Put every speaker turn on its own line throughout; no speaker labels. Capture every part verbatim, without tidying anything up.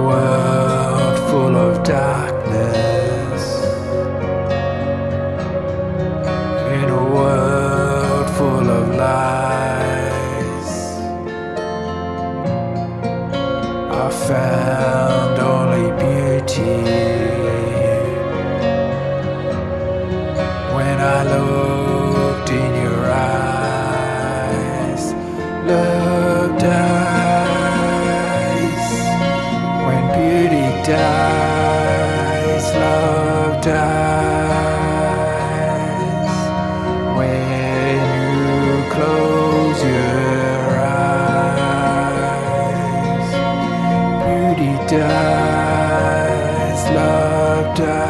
world full of darkness, in a world full of lies, I found only beauty when I looked in your eyes. Love dies when beauty dies. Love dies when you close your eyes. Beauty dies. Love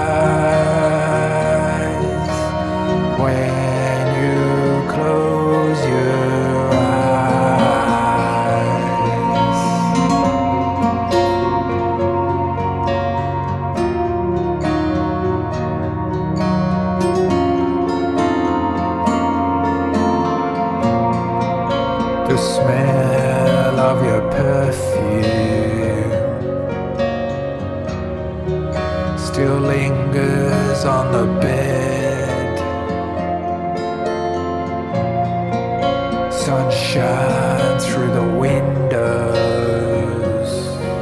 dies when you close your The smell of your perfume still lingers on the bed. Sun shines through the windows,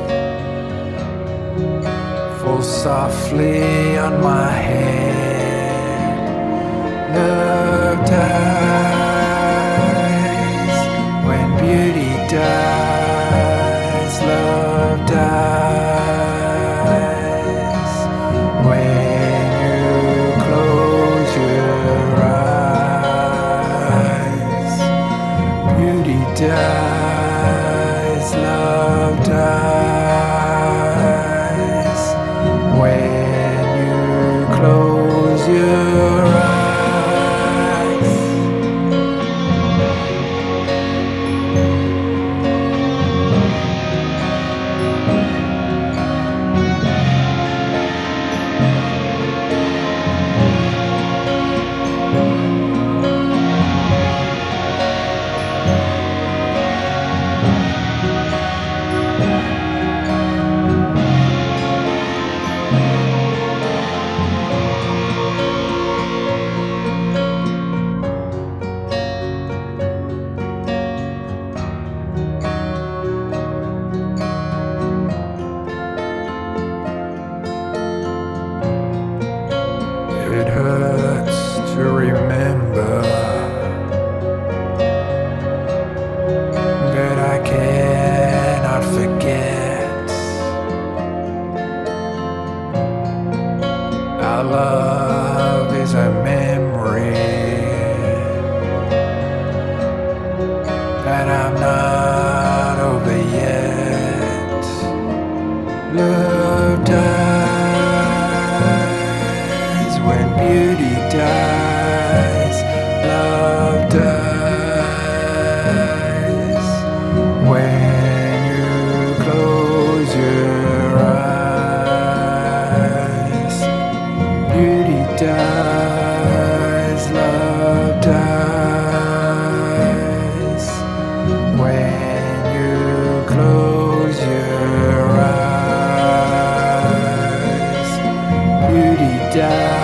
falls softly on my head. Love dies when beauty dies. Love dies when you close your eyes. Beauty dies. Love dies when you close your eyes. It hurts to remember that I cannot forget. Our love is a memory that I'm not over yet. Love dies when beauty dies. Love dies when you close your eyes. Beauty dies. Love dies when you close your eyes. Beauty dies.